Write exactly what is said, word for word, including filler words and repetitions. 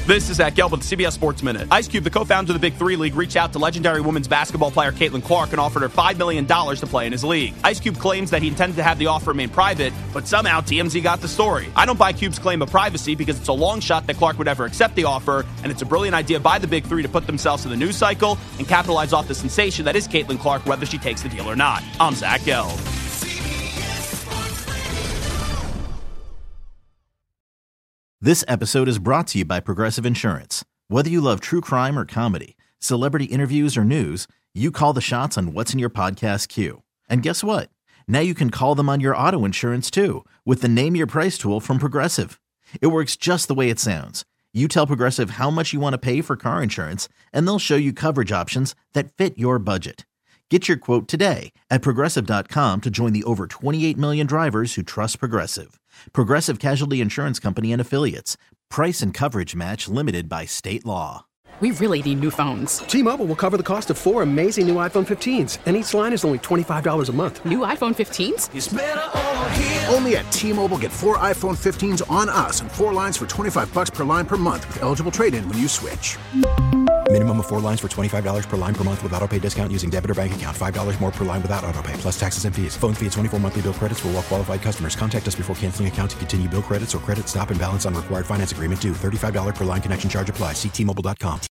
This is Zach Gelb with the C B S Sports Minute. Ice Cube, the co-founder of the Big Three League, reached out to legendary women's basketball player Caitlin Clark and offered her five million dollars to play in his league. Ice Cube claims that he intended to have the offer remain private, but somehow T M Z got the story. I don't buy Cube's claim of privacy because it's a long shot that Clark would ever accept the offer, and it's a brilliant idea by the Big Three to put themselves in the news cycle and capitalize off the sensation that is Caitlin Clark, whether she takes the deal or not. I'm Zach Gelb. This episode is brought to you by Progressive Insurance. Whether you love true crime or comedy, celebrity interviews or news, you call the shots on what's in your podcast queue. And guess what? Now you can call them on your auto insurance too with the Name Your Price tool from Progressive. It works just the way it sounds. You tell Progressive how much you want to pay for car insurance, and they'll show you coverage options that fit your budget. Get your quote today at Progressive dot com to join the over twenty-eight million drivers who trust Progressive. Progressive Casualty Insurance Company and Affiliates. Price and coverage match limited by state law. We really need new phones. T-Mobile will cover the cost of four amazing new iPhone fifteens, and each line is only twenty-five dollars a month. New iPhone fifteens? It's better over here. Only at T-Mobile, get four iPhone fifteens on us and four lines for twenty-five bucks per line per month with eligible trade-in when you switch. Minimum of four lines for twenty-five dollars per line per month with autopay discount using debit or bank account. five dollars more per line without autopay, plus taxes and fees. Phone fee at twenty-four monthly bill credits for well-qualified customers. Contact us before canceling account to continue bill credits or credit stop and balance on required finance agreement due. thirty-five dollars per line connection charge applies. See T Mobile dot com.